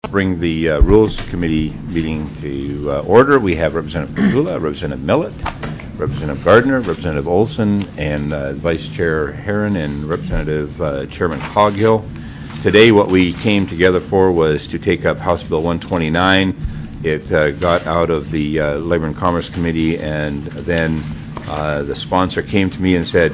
bring the Rules Committee meeting to order. We have Representative Petula, Representative Millett, Representative Gardner, Representative Olson, and Vice Chair Herron, and Representative Chairman Coghill. Today what we came together for was to take up House Bill 129. It got out of the Labor and Commerce Committee, and then the sponsor came to me and said,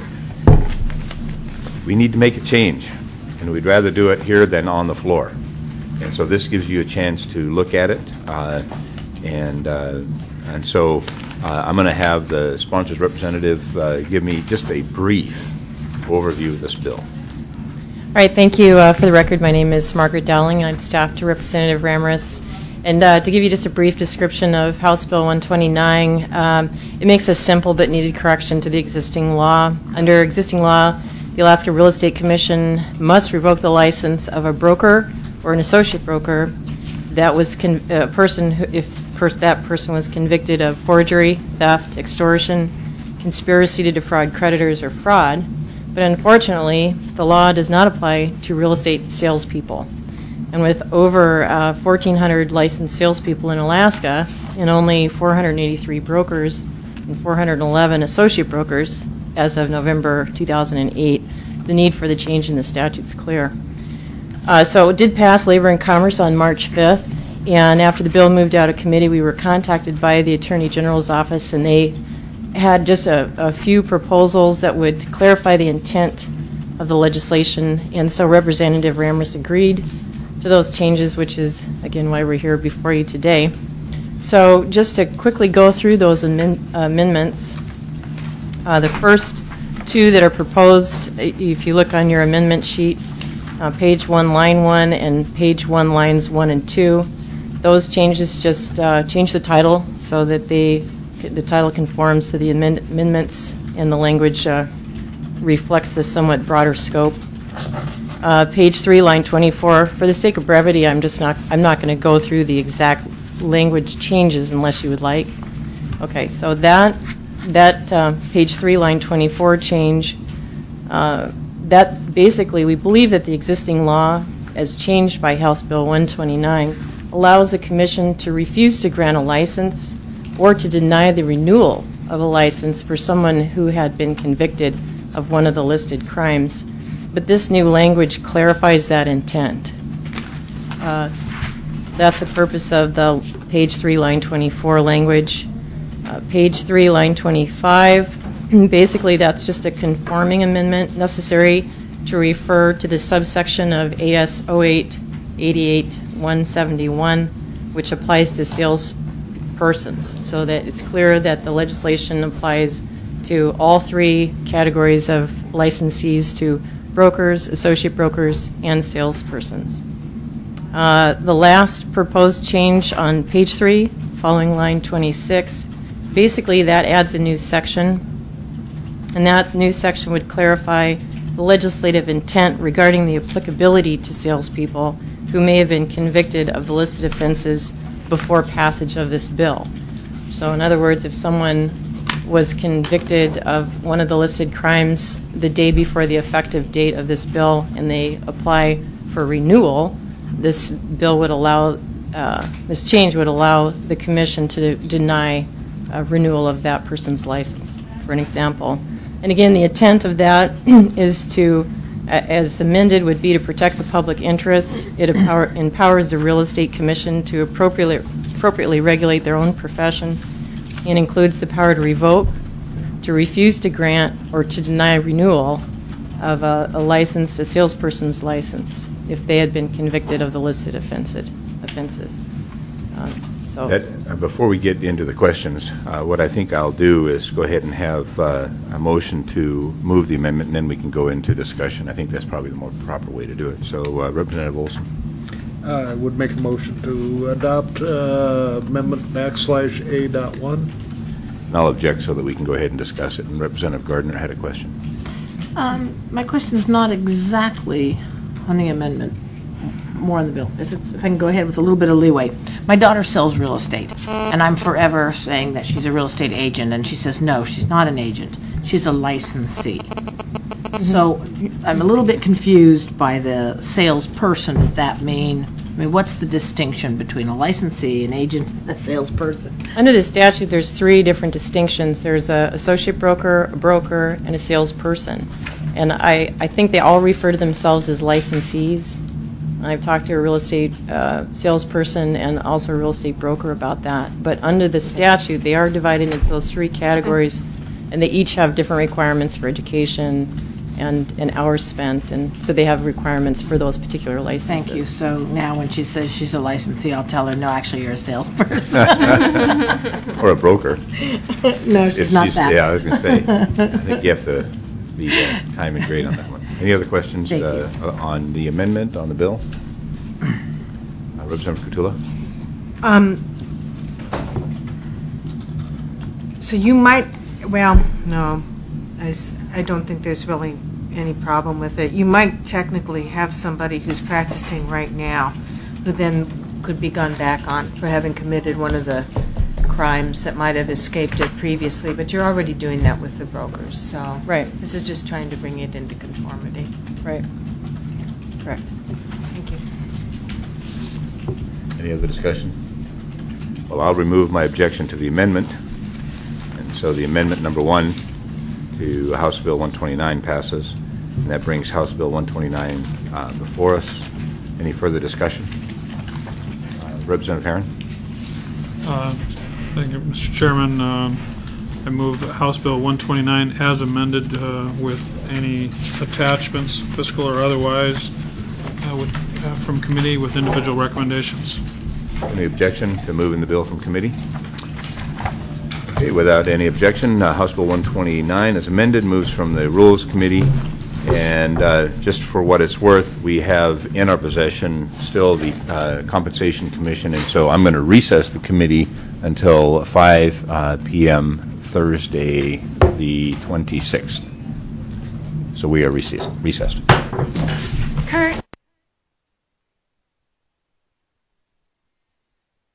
we need to make a change, and we'd rather do it here than on the floor. And so this gives you a chance to look at it, and so I'm going to have the sponsor's representative give me just a brief overview of this bill. All right, thank you. For the record, my name is Margaret Dowling. I'm staff to Representative Ramirez. And to give you just a brief description of House Bill 129, it makes a simple but needed correction to the existing law. Under existing law, the Alaska Real Estate Commission must revoke the license of a broker or an associate broker that was a person who, that person was convicted of forgery, theft, extortion, conspiracy to defraud creditors, or fraud. But unfortunately, the law does not apply to real estate salespeople. And with over 1,400 licensed salespeople in Alaska and only 483 brokers and 411 associate brokers as of November 2008, the need for the change in the statute is clear. So it did pass Labor and Commerce on March 5th, and after the bill moved out of committee, we were contacted by the Attorney General's office, and they had just a few proposals that would clarify the intent of the legislation, and so Representative Ramirez agreed to those changes, which is, again, why we're here before you today. So just to quickly go through those amendments, the first two that are proposed, if you look on your amendment sheet, page 1, line 1, and page 1, lines 1 and 2, those changes just change the title so that the title conforms to the amendments and the language reflects the somewhat broader scope. Page 3, line 24. For the sake of brevity, I'm not going to go through the exact language changes unless you would like. Okay, so that page 3, line 24 change, that basically we believe that the existing law, as changed by House Bill 129, allows the Commission to refuse to grant a license or to deny the renewal of a license for someone who had been convicted of one of the listed crimes. But this new language clarifies that intent. So that's the purpose of the page 3, line 24 language. Page 3, line 25, basically that's just a conforming amendment necessary to refer to the subsection of AS 08-88-171, which applies to salespersons, so that it's clear that the legislation applies to all three categories of licensees, to brokers, associate brokers, and salespersons. The last proposed change on page 3, following line 26, basically that adds a new section, and that new section would clarify the legislative intent regarding the applicability to salespeople who may have been convicted of the listed offenses before passage of this bill. So in other words, if someone was convicted of one of the listed crimes the day before the effective date of this bill and they apply for renewal, this bill would allow, this change would allow the Commission to deny renewal of that person's license, for an example. And again, the intent of that is to, as amended, would be to protect the public interest. It empowers the Real Estate Commission to appropriately regulate their own profession, and includes the power to revoke, to refuse to grant, or to deny renewal of a license, a salesperson's license, if they had been convicted of the listed offenses. Before we get into the questions, what I think I'll do is go ahead and have a motion to move the amendment, and then we can go into discussion. I think that's probably the more proper way to do it. So, Representative Olson. I would make a motion to adopt amendment /A.1. And I'll object so that we can go ahead and discuss it. And Representative Gardner had a question. My question is not exactly on the amendment, more on the bill. If I can go ahead with a little bit of leeway. My daughter sells real estate, and I'm forever saying that she's a real estate agent, and she says, no, she's not an agent. She's a licensee. So I'm a little bit confused by the salesperson. Does that mean I mean, what's the distinction between a licensee, an agent, and a salesperson? Under the statute, there's 3 different distinctions. There's a associate broker, a broker, and a salesperson. And I think they all refer to themselves as licensees. I've talked to a real estate salesperson and also a real estate broker about that. But under the statute, they are divided into those 3 categories, and they each have different requirements for education and hours spent, and so they have requirements for those particular licenses. Thank you. So now when she says she's a licensee, I'll tell her, no, actually, you're a salesperson. Or a broker. No, she's not that. Yeah, I was going to say, I think you have to be time and grade on that one. Any other questions Thank you. on the amendment, on the bill? Representative Kutula? So you might, well, no, I don't think there's really any problem with it. You might technically have somebody who's practicing right now who then could be gone back on for having committed one of the crimes that might have escaped it previously, but you're already doing that with the brokers, so. Right. This is just trying to bring it into conformity. Right. Correct. Thank you. Any other discussion? Well, I'll remove my objection to the amendment. And so the amendment number 1 to House Bill 129 passes. And that brings House Bill 129 before us. Any further discussion? Representative Herron? Thank you, Mr. Chairman. I move House Bill 129 as amended with any attachments, fiscal or otherwise, from committee with individual recommendations. Any objection to moving the bill from committee? Okay, without any objection, House Bill 129 as amended moves from the Rules Committee. And just for what it's worth, we have in our possession still the Compensation Commission, and so I'm going to recess the committee until 5 p.m. Thursday, the 26th. So we are recessed.